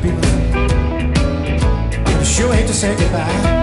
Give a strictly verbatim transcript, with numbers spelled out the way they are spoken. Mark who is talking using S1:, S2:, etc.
S1: people. But I sure hate to say goodbye.